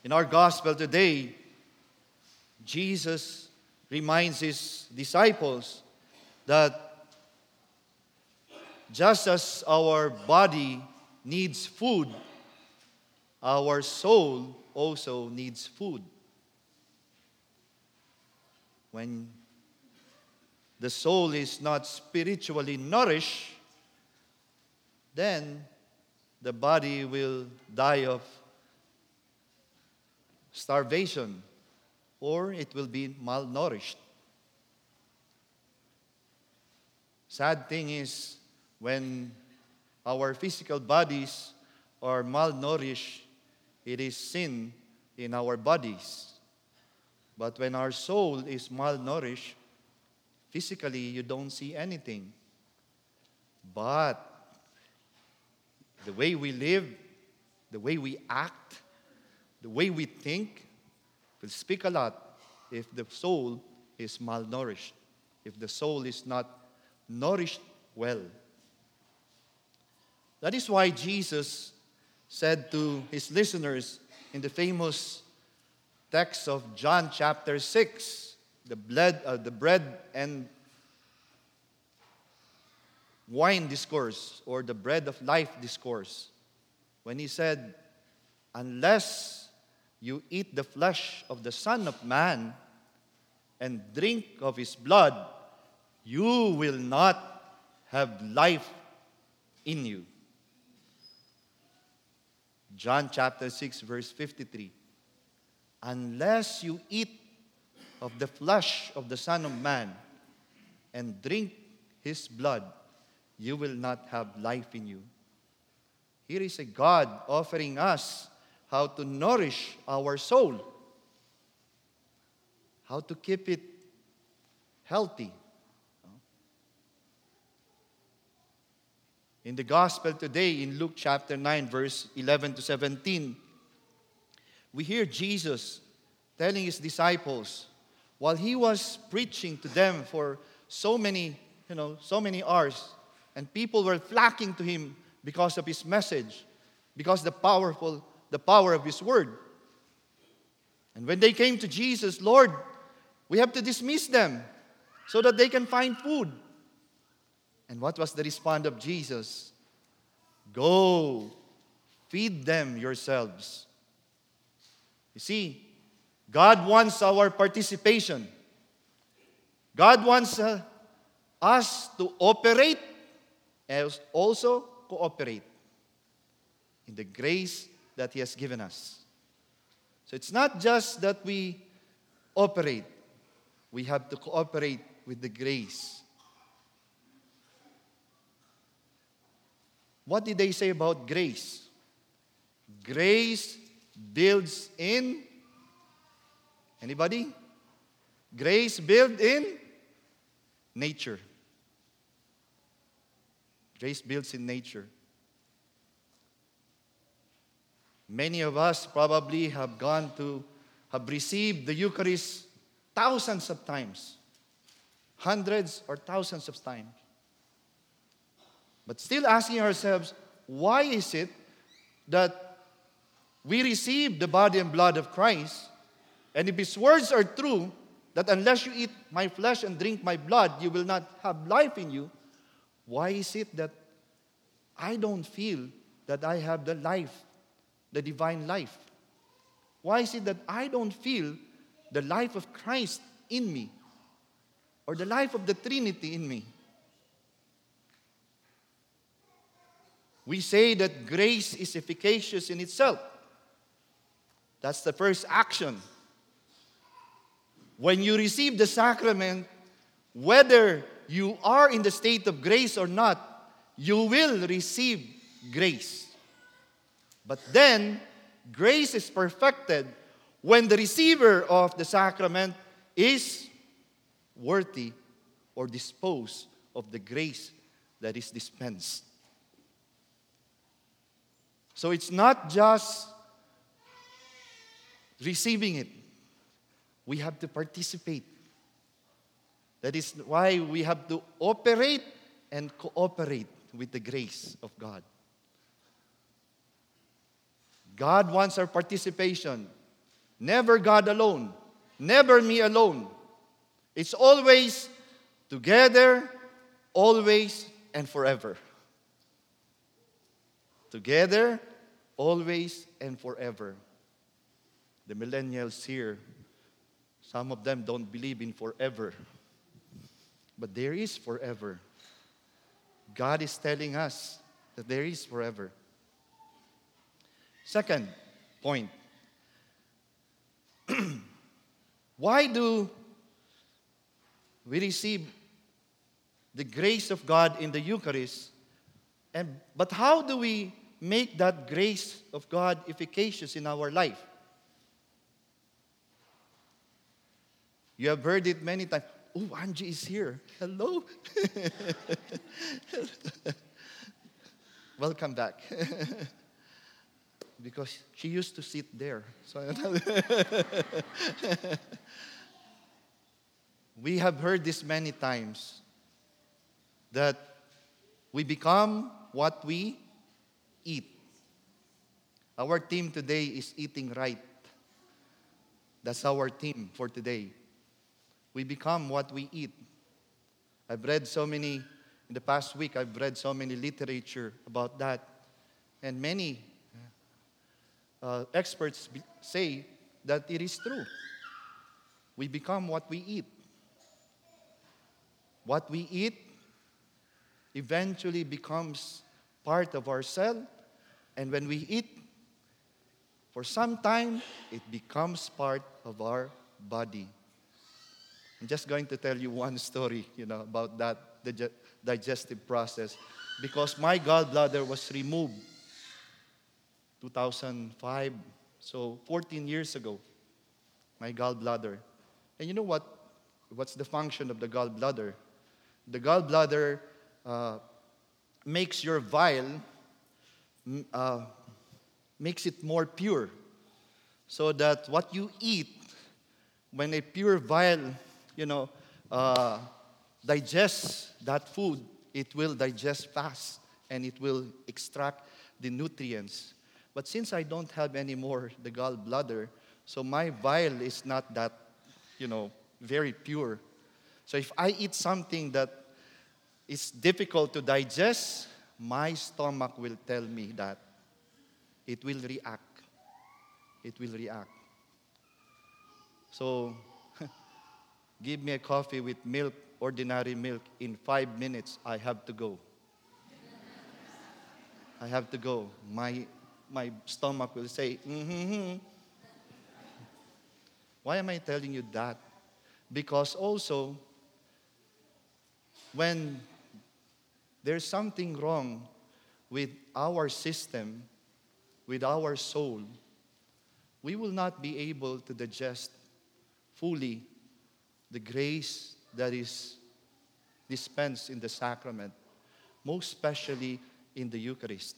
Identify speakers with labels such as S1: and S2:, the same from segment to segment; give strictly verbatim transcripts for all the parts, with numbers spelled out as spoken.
S1: In our gospel today, Jesus reminds his disciples that just as our body needs food, our soul also needs food. When the soul is not spiritually nourished, then the body will die of starvation, or it will be malnourished. Sad thing is, when our physical bodies are malnourished, it is sin in our bodies. But when our soul is malnourished, physically you don't see anything. But the way we live, the way we act, the way we think will speak a lot if the soul is malnourished, if the soul is not nourished well. That is why Jesus said to his listeners in the famous text of John chapter six, the blood, uh, the bread and wine discourse, or the bread of life discourse, when he said, unless you eat the flesh of the Son of Man and drink of his blood, you will not have life in you. John chapter six, verse fifty-three. Unless you eat of the flesh of the Son of Man and drink his blood, you will not have life in you. Here is a God offering us how to nourish our soul, how to keep it healthy. In the gospel today, in Luke chapter nine, verse eleven to seventeen, we hear Jesus telling his disciples, while he was preaching to them for so many, you know, so many hours, and people were flocking to him because of his message, because the powerful, the power of his word. And when they came to Jesus, Lord, we have to dismiss them so that they can find food. And what was the response of Jesus? Go, feed them yourselves. You see, God wants our participation. God wants uh, us to operate and also cooperate in the grace that He has given us. So it's not just that we operate. We have to cooperate with the grace. What did they say about grace? Grace builds in, anybody? Grace builds in nature. Grace builds in nature. Many of us probably have gone to, have received the Eucharist thousands of times, hundreds or thousands of times. But still asking ourselves, why is it that we receive the body and blood of Christ, and if His words are true, that unless you eat my flesh and drink my blood, you will not have life in you, why is it that I don't feel that I have the life, the divine life? Why is it that I don't feel the life of Christ in me, or the life of the Trinity in me? We say that grace is efficacious in itself. That's the first action. When you receive the sacrament, whether you are in the state of grace or not, you will receive grace. But then, grace is perfected when the receiver of the sacrament is worthy or disposed of the grace that is dispensed. So it's not just receiving it. We have to participate. That is why we have to operate and cooperate with the grace of God. God wants our participation. Never God alone. Never me alone. It's always together, always, and forever. Together, always, and forever. The millennials here, some of them don't believe in forever. But there is forever. God is telling us that there is forever. Second point. Why do we receive the grace of God in the Eucharist? And but how do we make that grace of God efficacious in our life? You have heard it many times. Oh, Angie is here. Hello. Welcome back. Because she used to sit there. So we have heard this many times, that we become what we eat. Our theme today is eating right. That's our theme for today. We become what we eat. I've read so many, in the past week, I've read so many literature about that. And many uh, experts be- say that it is true. We become what we eat. What we eat eventually becomes part of ourselves. And when we eat, for some time, it becomes part of our body. I'm just going to tell you one story, you know, about that dig- digestive process. Because my gallbladder was removed two thousand five, so fourteen years ago, my gallbladder. And you know what? What's the function of the gallbladder? The gallbladder uh, makes your bile, m- uh, makes it more pure. So that what you eat, when a pure bile, you know, uh, digests that food, it will digest fast and it will extract the nutrients. But since I don't have anymore the gallbladder, so my bile is not that, you know, very pure. So if I eat something that is difficult to digest, my stomach will tell me that it will react. It will react. So, give me a coffee with milk, ordinary milk, in five minutes, I have to go. I have to go. My, my stomach will say, mm-hmm. Why am I telling you that? Because also, when there's something wrong with our system, with our soul, we will not be able to digest fully the grace that is dispensed in the sacrament, most especially in the Eucharist.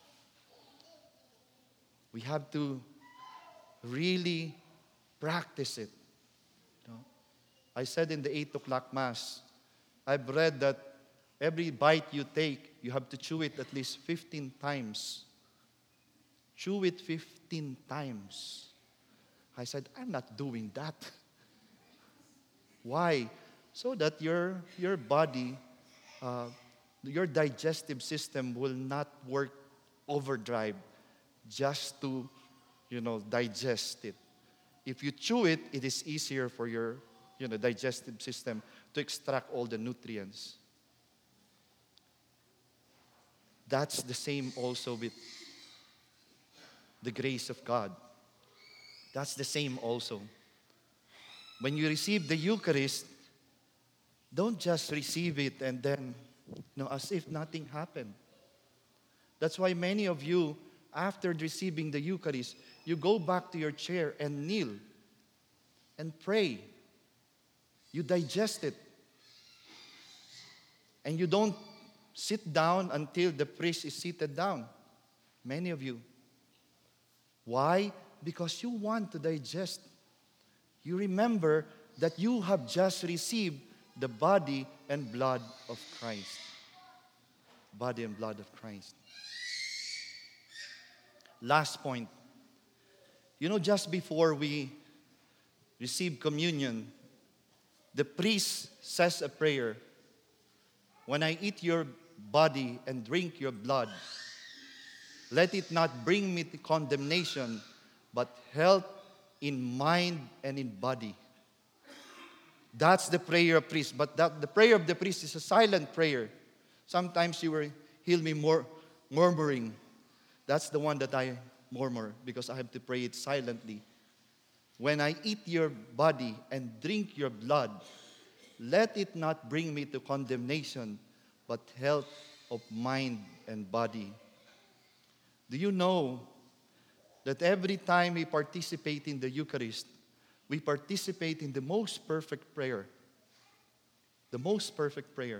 S1: We have to really practice it. You know, I said in the eight o'clock Mass, I've read that every bite you take, you have to chew it at least fifteen times. Chew it fifteen times. I said, I'm not doing that. Why? So that your, your body, uh, your digestive system will not work overdrive just to, you know, digest it. If you chew it, it is easier for your, you know, digestive system to extract all the nutrients. That's the same also with the grace of God. That's the same also. When you receive the Eucharist, don't just receive it and then, you know, as if nothing happened. That's why many of you, after receiving the Eucharist, you go back to your chair and kneel and pray. You digest it. And you don't sit down until the priest is seated down. Many of you. Why? Because you want to digest. You remember that you have just received the body and blood of Christ. Body and blood of Christ. Last point. You know, just before we receive communion, the priest says a prayer. When I eat your body and drink your blood, let it not bring me to condemnation, but health in mind and in body. That's the prayer of priest. But that, the prayer of the priest is a silent prayer. Sometimes you will hear me mur- murmuring. That's the one that I murmur because I have to pray it silently. When I eat your body and drink your blood, let it not bring me to condemnation, but health of mind and body. Do you know that every time we participate in the Eucharist, we participate in the most perfect prayer? The most perfect prayer.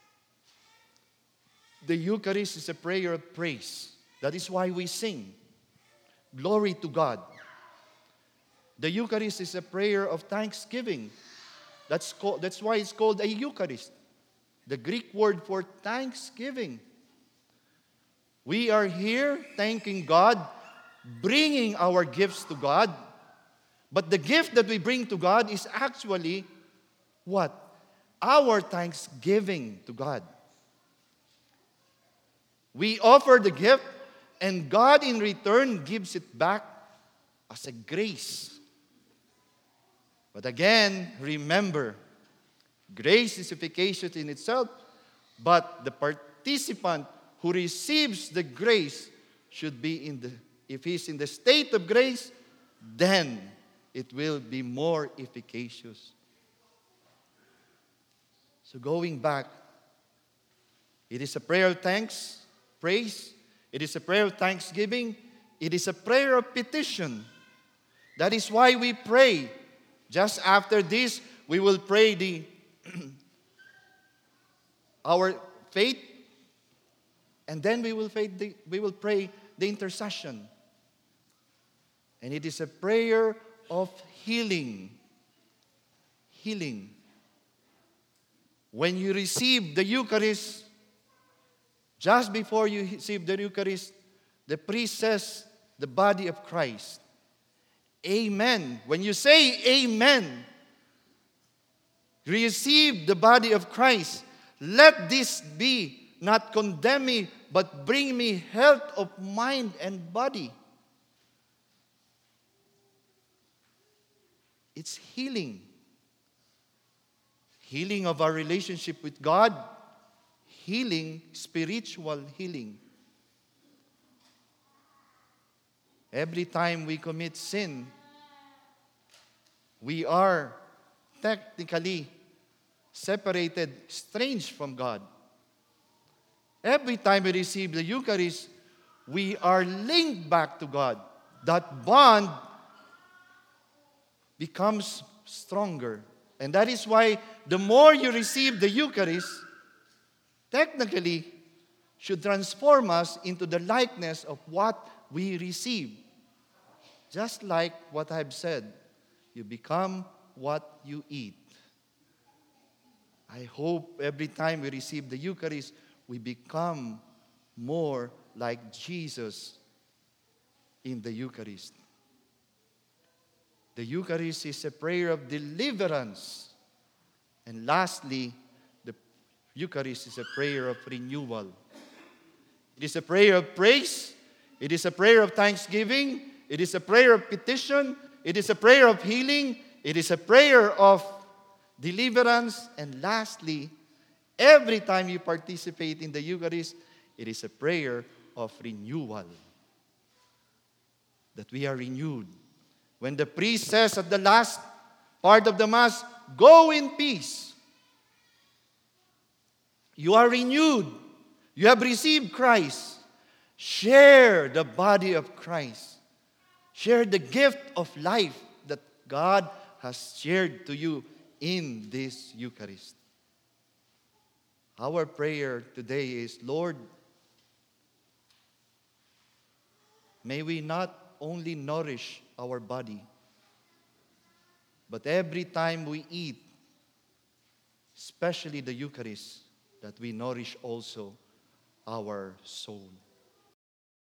S1: The Eucharist is a prayer of praise. That is why we sing. Glory to God. The Eucharist is a prayer of thanksgiving. That's, called, that's why it's called a Eucharist. The Greek word for thanksgiving. We are here thanking God, bringing our gifts to God. But the gift that we bring to God is actually what? Our thanksgiving to God. We offer the gift, and God in return gives it back as a grace. But again, remember, grace is efficacious in itself, but the participant who receives the grace should be in the, if he's in the state of grace, then it will be more efficacious. So going back, it is a prayer of thanks, praise. It is a prayer of thanksgiving. It is a prayer of petition. That is why we pray. Just after this, we will pray the our faith, and then we will faith the, we will pray the intercession. And it is a prayer of healing. Healing. When you receive the Eucharist, just before you receive the Eucharist, the priest says the body of Christ. Amen. When you say amen, receive the body of Christ. Let this be not condemn me, but bring me health of mind and body. It's healing. Healing of our relationship with God. Healing, spiritual healing. Every time we commit sin, we are technically separated, estranged from God. Every time we receive the Eucharist, we are linked back to God. That bond becomes stronger. And that is why the more you receive the Eucharist, technically should transform us into the likeness of what we receive. Just like what I've said, you become what you eat. I hope every time we receive the Eucharist, we become more like Jesus in the Eucharist. The Eucharist is a prayer of deliverance. And lastly, the Eucharist is a prayer of renewal. It is a prayer of praise. It is a prayer of thanksgiving. It is a prayer of petition. It is a prayer of healing. It is a prayer of deliverance. And lastly, every time you participate in the Eucharist, it is a prayer of renewal. That we are renewed. When the priest says at the last part of the Mass, go in peace. You are renewed. You have received Christ. Share the body of Christ. Share the gift of life that God has shared to you in this Eucharist. Our prayer today is, Lord, may we not only nourish our body, but every time we eat, especially the Eucharist, that we nourish also our soul.